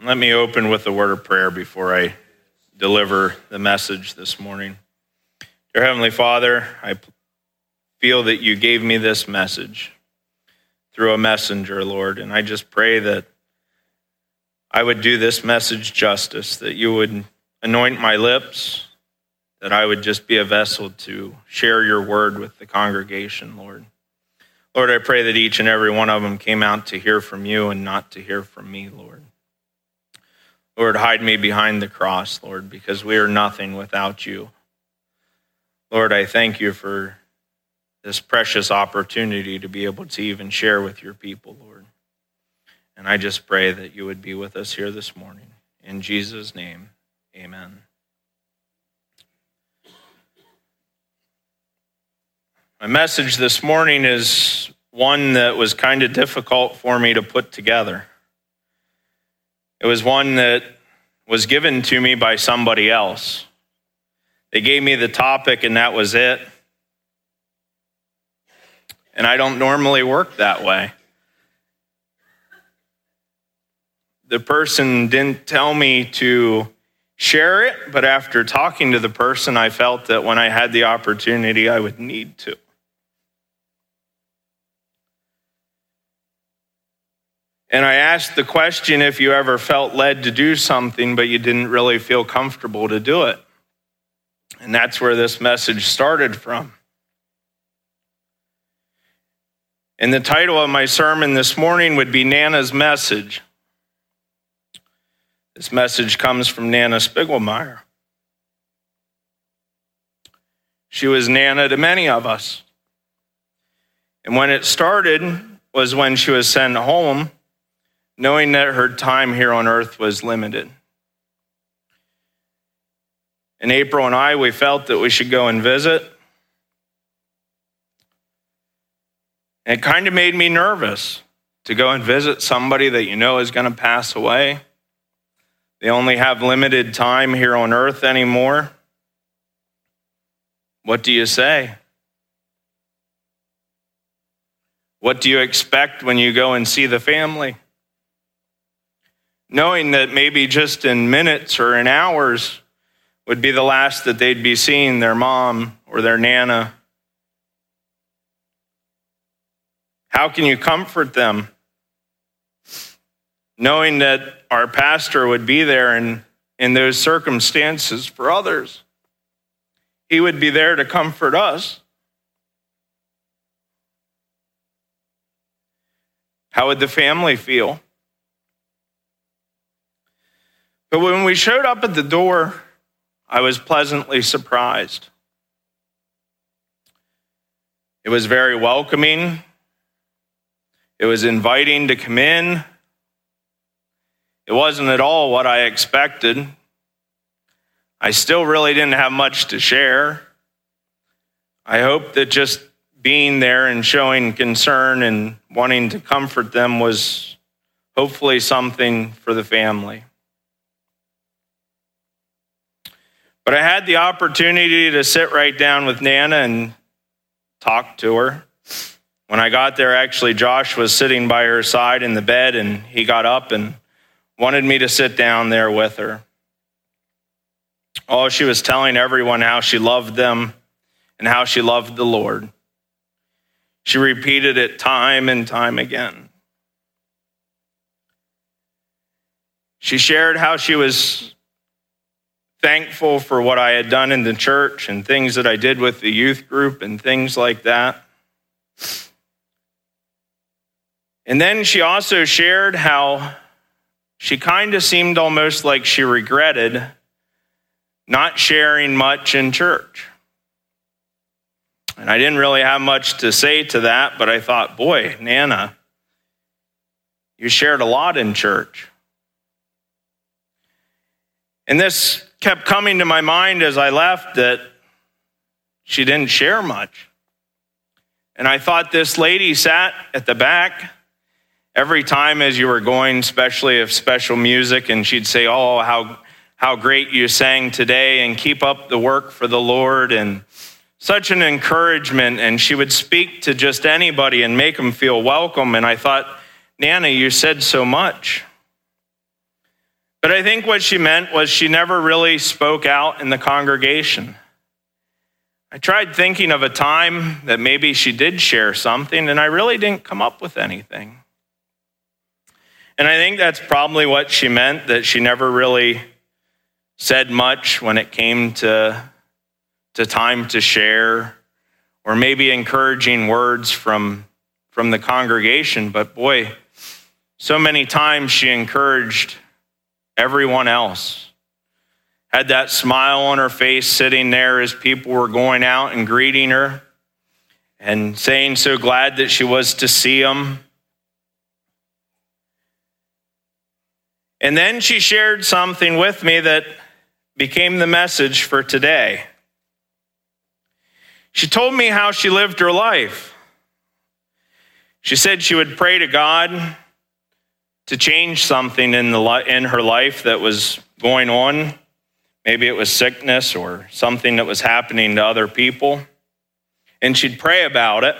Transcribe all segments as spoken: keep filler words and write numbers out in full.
Let me open with a word of prayer before I deliver the message this morning. Dear Heavenly Father, I feel that you gave me this message through a messenger, Lord, and I just pray that I would do this message justice, that you would anoint my lips, that I would just be a vessel to share your word with the congregation, Lord. Lord, I pray that each and every one of them came out to hear from you and not to hear from me, Lord. Lord, hide me behind the cross, Lord, because we are nothing without you. Lord, I thank you for this precious opportunity to be able to even share with your people, Lord. And I just pray that you would be with us here this morning. In Jesus' name, amen. My message this morning is one that was kind of difficult for me to put together. It was one that was given to me by somebody else. They gave me the topic and that was it. And I don't normally work that way. The person didn't tell me to share it, but after talking to the person, I felt that when I had the opportunity, I would need to. And I asked the question if you ever felt led to do something, but you didn't really feel comfortable to do it. And that's where this message started from. And the title of my sermon this morning would be Nana's Message. This message comes from Nana Spiegelmeyer. She was Nana to many of us. And when it started was when she was sent home, knowing that her time here on earth was limited. And April and I, we felt that we should go and visit. And it kind of made me nervous to go and visit somebody that you know is going to pass away. They only have limited time here on earth anymore. What do you say? What do you expect when you go and see the family? Knowing that maybe just in minutes or in hours would be the last that they'd be seeing their mom or their Nana. How can you comfort them? Knowing that our pastor would be there in, in those circumstances for others. He would be there to comfort us. How would the family feel? But when we showed up at the door, I was pleasantly surprised. It was very welcoming. It was inviting to come in. It wasn't at all what I expected. I still really didn't have much to share. I hope that just being there and showing concern and wanting to comfort them was hopefully something for the family. But I had the opportunity to sit right down with Nana and talk to her. When I got there, actually, Josh was sitting by her side in the bed, and he got up and wanted me to sit down there with her. Oh, she was telling everyone how she loved them and how she loved the Lord. She repeated it time and time again. She shared how she was thankful for what I had done in the church and things that I did with the youth group and things like that. And then she also shared how she kind of seemed almost like she regretted not sharing much in church. And I didn't really have much to say to that, but I thought, boy, Nana, you shared a lot in church. And this kept coming to my mind as I left that she didn't share much. And I thought this lady sat at the back every time as you were going, especially if special music, and she'd say, oh, how how great you sang today, and keep up the work for the Lord, and such an encouragement. And she would speak to just anybody and make them feel welcome. And I thought, Nana, you said so much. But I think what she meant was she never really spoke out in the congregation. I tried thinking of a time that maybe she did share something, and I really didn't come up with anything. And I think that's probably what she meant, that she never really said much when it came to, to time to share, or maybe encouraging words from, from the congregation. But boy, so many times she encouraged everyone else. Had that smile on her face sitting there as people were going out and greeting her and saying so glad that she was to see them. And then she shared something with me that became the message for today. She told me how she lived her life. She said she would pray to God to change something in the in her life that was going on. Maybe it was sickness or something that was happening to other people. And she'd pray about it,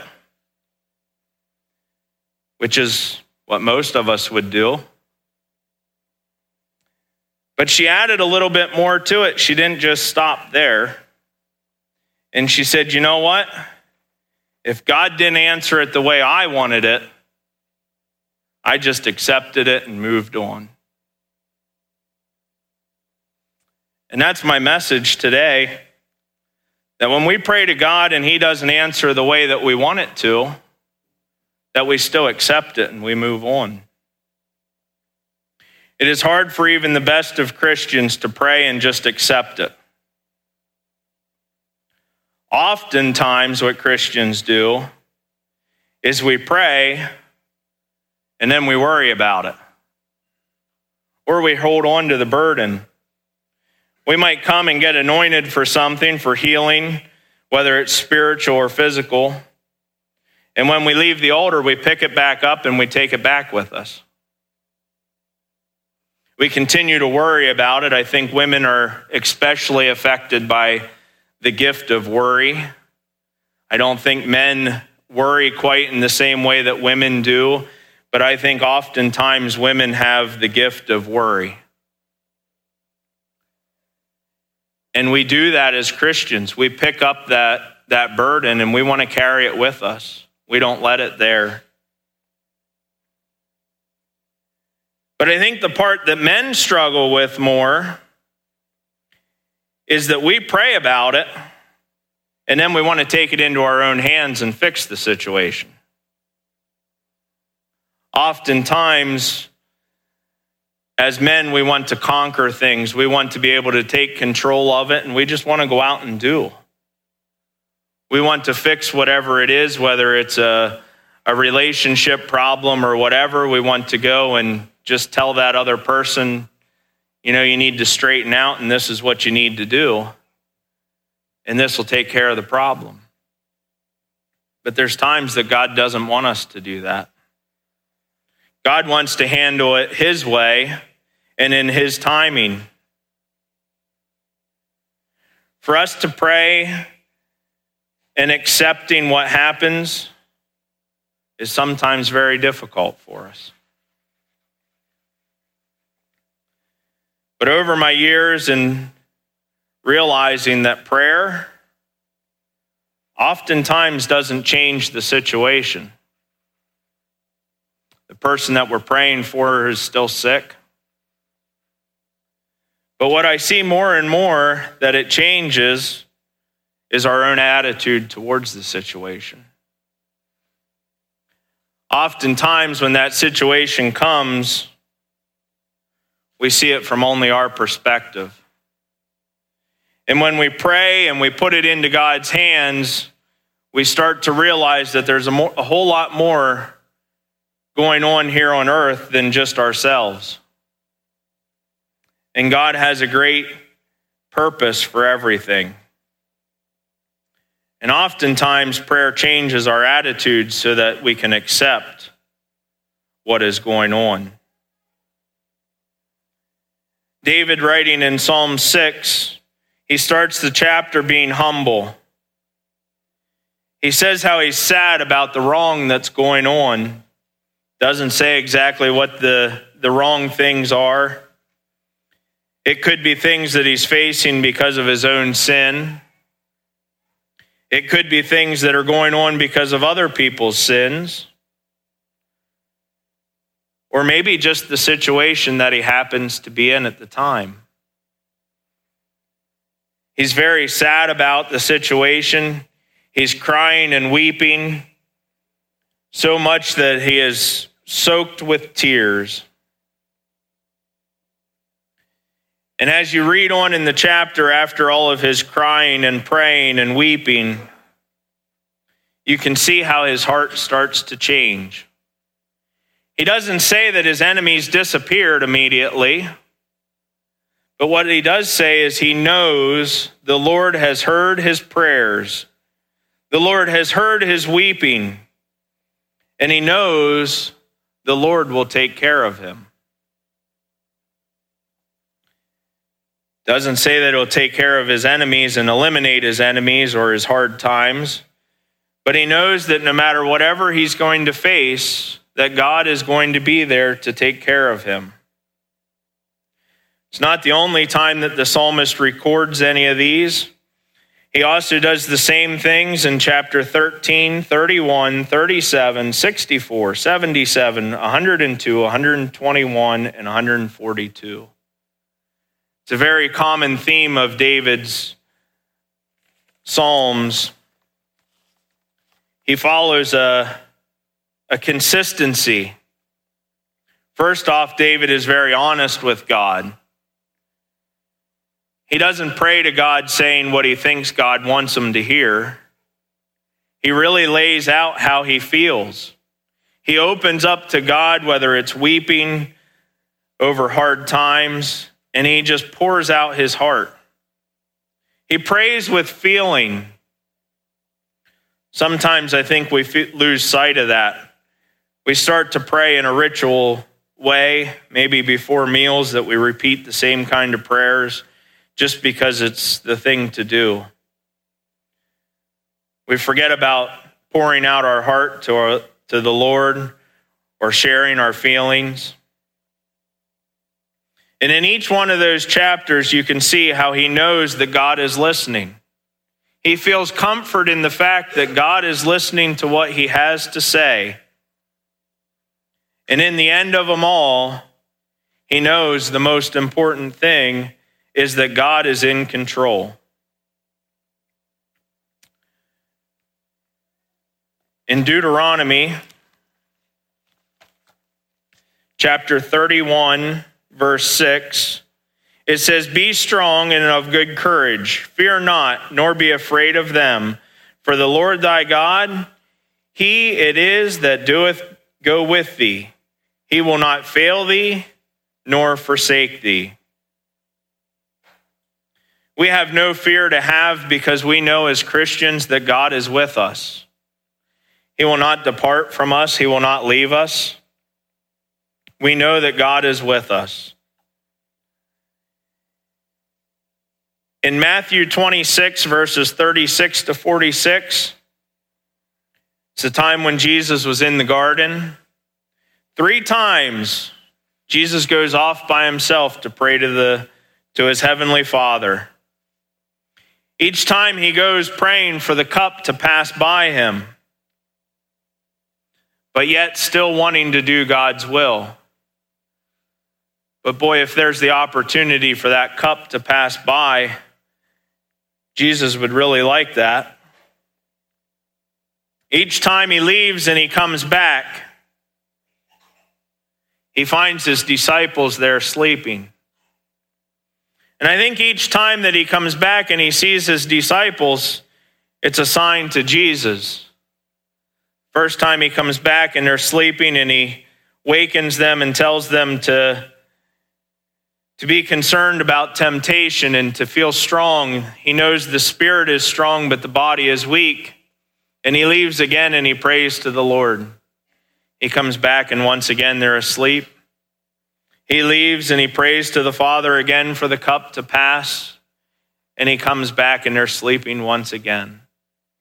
which is what most of us would do. But she added a little bit more to it. She didn't just stop there. And she said, you know what? If God didn't answer it the way I wanted it, I just accepted it and moved on. And that's my message today, that when we pray to God and he doesn't answer the way that we want it to, that we still accept it and we move on. It is hard for even the best of Christians to pray and just accept it. Oftentimes what Christians do is we pray and then we worry about it. Or we hold on to the burden. We might come and get anointed for something, for healing, whether it's spiritual or physical. And when we leave the altar, we pick it back up and we take it back with us. We continue to worry about it. I think women are especially affected by the gift of worry. I don't think men worry quite in the same way that women do, but I think oftentimes women have the gift of worry. And we do that as Christians. We pick up that, that burden and we want to carry it with us. We don't let it there. But I think the part that men struggle with more is that we pray about it and then we want to take it into our own hands and fix the situation. Oftentimes, as men, we want to conquer things. We want to be able to take control of it, and we just want to go out and do. We want to fix whatever it is, whether it's a, a relationship problem or whatever. We want to go and just tell that other person, you know, you need to straighten out, and this is what you need to do. And this will take care of the problem. But there's times that God doesn't want us to do that. God wants to handle it his way and in his timing. For us to pray and accepting what happens is sometimes very difficult for us. But over my years in realizing that prayer oftentimes doesn't change the situation. The person that we're praying for is still sick. But what I see more and more that it changes is our own attitude towards the situation. Oftentimes when that situation comes, we see it from only our perspective. And when we pray and we put it into God's hands, we start to realize that there's a, more, a whole lot more going on here on earth than just ourselves. And God has a great purpose for everything. And oftentimes prayer changes our attitude so that we can accept what is going on. David, writing in Psalm six, he starts the chapter being humble. He says how he's sad about the wrong that's going on. Doesn't say exactly what the, the wrong things are. It could be things that he's facing because of his own sin. It could be things that are going on because of other people's sins. Or maybe just the situation that he happens to be in at the time. He's very sad about the situation. He's crying and weeping so much that he is soaked with tears. And as you read on in the chapter, after all of his crying and praying and weeping, you can see how his heart starts to change. He doesn't say that his enemies disappeared immediately, but what he does say is he knows the Lord has heard his prayers. The Lord has heard his weeping, and he knows the Lord will take care of him. Doesn't say that he'll take care of his enemies and eliminate his enemies or his hard times, but he knows that no matter whatever he's going to face, that God is going to be there to take care of him. It's not the only time that the psalmist records any of these. He also does the same things in chapter thirteen, thirty-one, thirty-seven, sixty-four, seventy-seven, one hundred two, one hundred twenty-one, and one hundred forty-two. It's a very common theme of David's Psalms. He follows a, a consistency. First off, David is very honest with God. He doesn't pray to God saying what he thinks God wants him to hear. He really lays out how he feels. He opens up to God, whether it's weeping over hard times, and he just pours out his heart. He prays with feeling. Sometimes I think we lose sight of that. We start to pray in a ritual way, maybe before meals, that we repeat the same kind of prayers just because it's the thing to do. We forget about pouring out our heart to, our, to the Lord or sharing our feelings. And in each one of those chapters, you can see how he knows that God is listening. He feels comfort in the fact that God is listening to what he has to say. And in the end of them all, he knows the most important thing is that God is in control. In Deuteronomy, chapter thirty-one, verse six, it says, "Be strong and of good courage. Fear not, nor be afraid of them. For the Lord thy God, he it is that doeth go with thee. He will not fail thee, nor forsake thee." We have no fear to have because we know as Christians that God is with us. He will not depart from us. He will not leave us. We know that God is with us. In Matthew twenty-six, verses thirty-six to forty-six, it's the time when Jesus was in the garden. Three times, Jesus goes off by himself to pray to the to his heavenly Father. Each time he goes praying for the cup to pass by him, but yet still wanting to do God's will. But boy, if there's the opportunity for that cup to pass by, Jesus would really like that. Each time he leaves and he comes back, he finds his disciples there sleeping. And I think each time that he comes back and he sees his disciples, it's a sign to Jesus. First time he comes back and they're sleeping and he wakens them and tells them to, to be concerned about temptation and to feel strong. He knows the spirit is strong, but the body is weak. And he leaves again and he prays to the Lord. He comes back and once again they're asleep. He leaves and he prays to the Father again for the cup to pass. And he comes back and they're sleeping once again.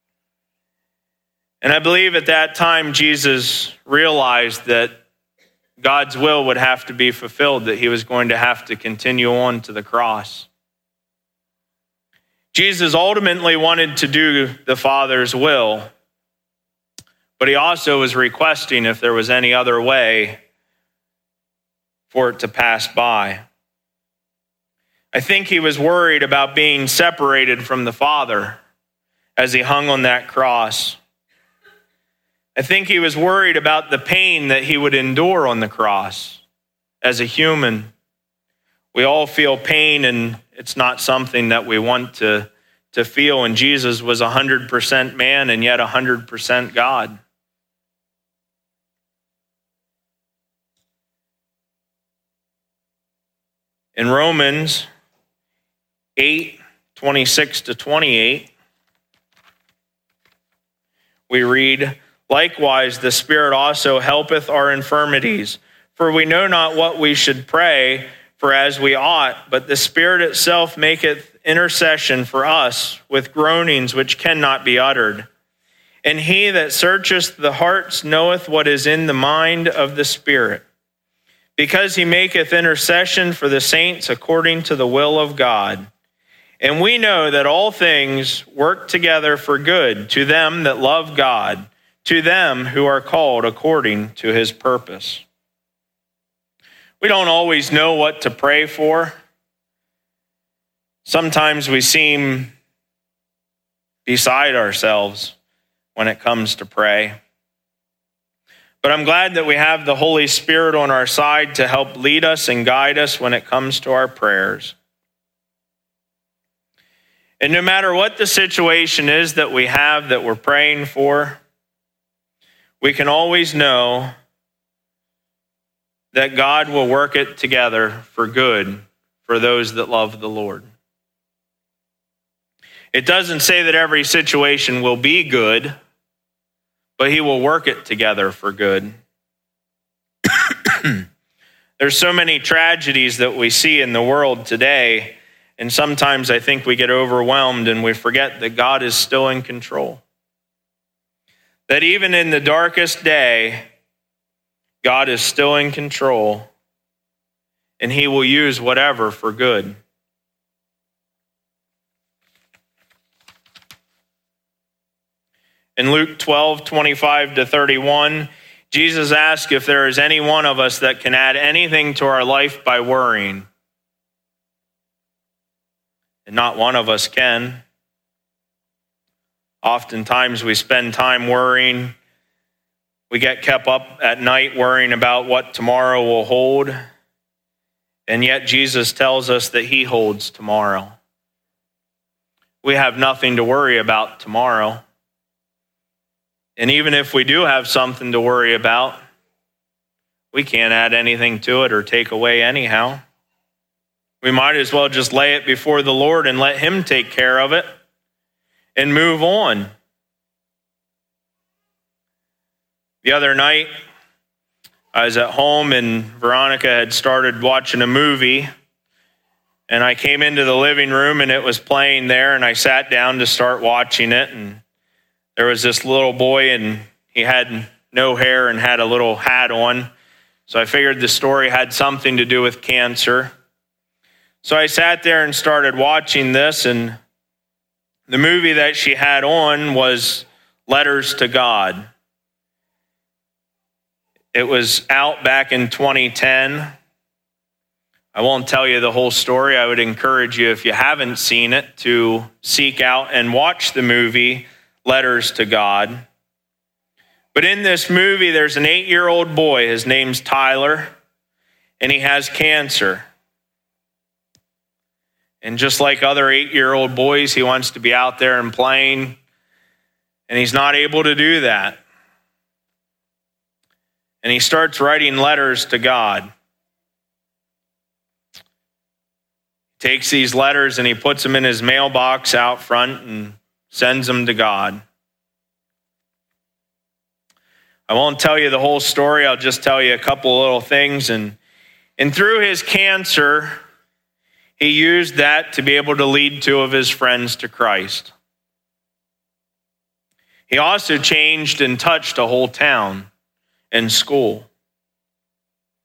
And I believe at that time Jesus realized that God's will would have to be fulfilled, that he was going to have to continue on to the cross. Jesus ultimately wanted to do the Father's will, but he also was requesting if there was any other way for it to pass by. I think he was worried about being separated from the Father as he hung on that cross. I think he was worried about the pain that he would endure on the cross as a human. We all feel pain, and it's not something that we want to, to feel. And Jesus was one hundred percent man and yet one hundred percent God. In Romans eight, twenty-six to twenty-eight, we read, "Likewise, the Spirit also helpeth our infirmities, for we know not what we should pray for as we ought, but the Spirit itself maketh intercession for us with groanings which cannot be uttered. And he that searcheth the hearts knoweth what is in the mind of the Spirit, because he maketh intercession for the saints according to the will of God. And we know that all things work together for good to them that love God, to them who are called according to his purpose." We don't always know what to pray for. Sometimes we seem beside ourselves when it comes to pray. But I'm glad that we have the Holy Spirit on our side to help lead us and guide us when it comes to our prayers. And no matter what the situation is that we have that we're praying for, we can always know that God will work it together for good for those that love the Lord. It doesn't say that every situation will be good, but he will work it together for good. There's so many tragedies that we see in the world today, and sometimes I think we get overwhelmed and we forget that God is still in control. That even in the darkest day, God is still in control, and he will use whatever for good. In Luke twelve, twenty-five to thirty-one, Jesus asked if there is any one of us that can add anything to our life by worrying. And not one of us can. Oftentimes we spend time worrying. We get kept up at night worrying about what tomorrow will hold. And yet Jesus tells us that he holds tomorrow. We have nothing to worry about tomorrow. And even if we do have something to worry about, we can't add anything to it or take away anyhow. We might as well just lay it before the Lord and let him take care of it and move on. The other night, I was at home and Veronica had started watching a movie, and I came into the living room and it was playing there, and I sat down to start watching it, and there was this little boy and he had no hair and had a little hat on. So I figured the story had something to do with cancer. So I sat there and started watching this, and the movie that she had on was Letters to God. It was out back in twenty ten. I won't tell you the whole story. I would encourage you, if you haven't seen it, to seek out and watch the movie Letters to God. But in this movie, there's an eight-year-old boy. His name's Tyler, and he has cancer. And just like other eight-year-old boys, he wants to be out there and playing, and he's not able to do that. And he starts writing letters to God. Takes these letters and he puts them in his mailbox out front and sends them to God. I won't tell you the whole story. I'll just tell you a couple little things. And, and through his cancer, he used that to be able to lead two of his friends to Christ. He also changed and touched a whole town and school.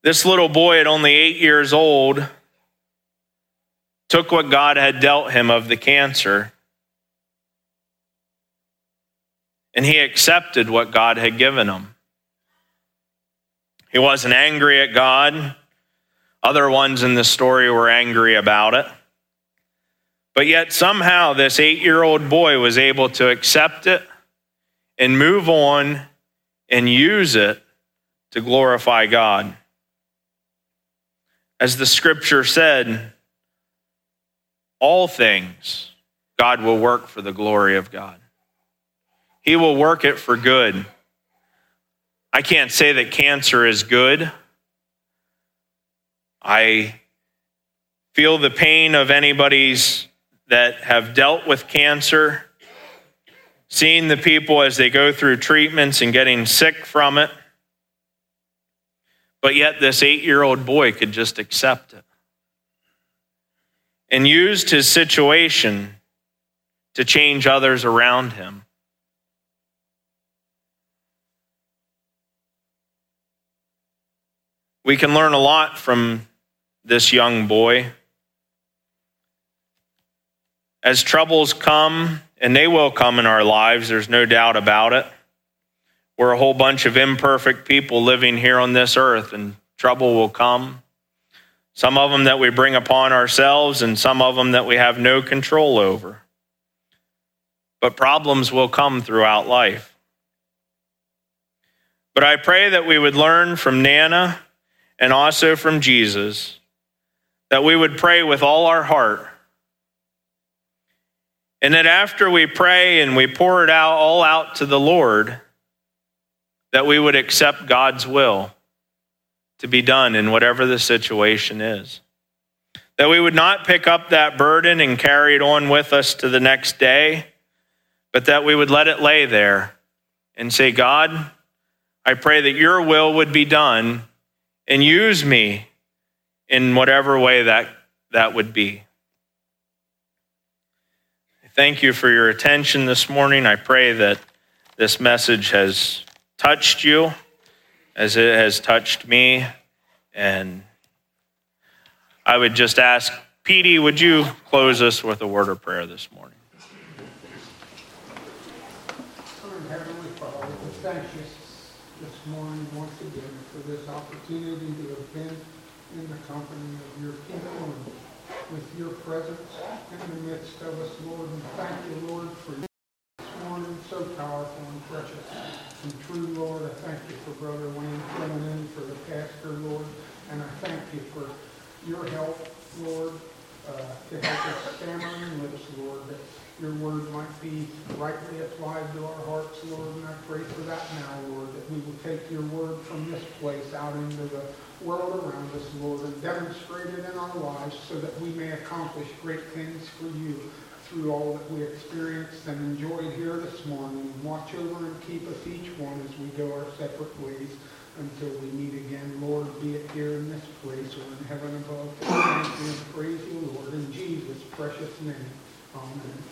This little boy at only eight years old took what God had dealt him of the cancer, and he accepted what God had given him. He wasn't angry at God. Other ones in the story were angry about it. But yet somehow this eight-year-old boy was able to accept it and move on and use it to glorify God. As the scripture said, all things God will work for the glory of God. He will work it for good. I can't say that cancer is good. I feel the pain of anybody's that have dealt with cancer, seeing the people as they go through treatments and getting sick from it. But yet this eight-year-old boy could just accept it and used his situation to change others around him. We can learn a lot from this young boy. As troubles come, and they will come in our lives, there's no doubt about it. We're a whole bunch of imperfect people living here on this earth, and trouble will come. Some of them that we bring upon ourselves, and some of them that we have no control over. But problems will come throughout life. But I pray that we would learn from Nana and also from Jesus, that we would pray with all our heart. And that after we pray and we pour it out all out to the Lord, that we would accept God's will to be done in whatever the situation is. That we would not pick up that burden and carry it on with us to the next day, but that we would let it lay there and say, God, I pray that your will would be done and use me in whatever way that, that would be. Thank you for your attention this morning. I pray that this message has touched you as it has touched me. And I would just ask, Petey, would you close us with a word of prayer this morning? Heavenly Father, we thank you this morning once again for this opportunity to have been in the company of your people and with your presence in the midst of us, Lord. And thank you, Lord, for this morning, so powerful and precious and true, Lord. I thank you for Brother Wayne coming in, for the pastor, Lord. And I thank you for your help, Lord, uh, to help us stammering lips, Lord, that your word might be rightly applied to our hearts, Lord. And I pray for that now, Lord, that we will take your word from this place out into the world around us, Lord, and demonstrate it in our lives so that we may accomplish great things for you through all that we experienced and enjoyed here this morning. And watch over and keep us each one as we go our separate ways until we meet again, Lord, be it here in this place or in heaven above. Thank you and praise you, Lord, in Jesus' precious name. Amen.